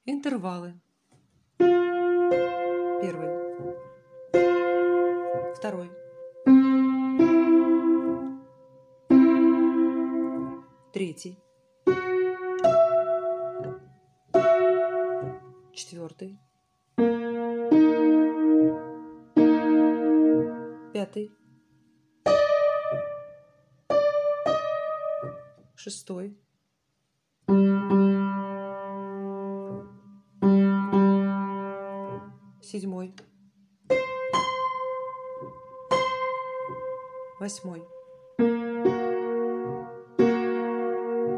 Интервалы. Первый. Второй. Третий. Четвертый. Пятый. Шестой. Седьмой. Восьмой.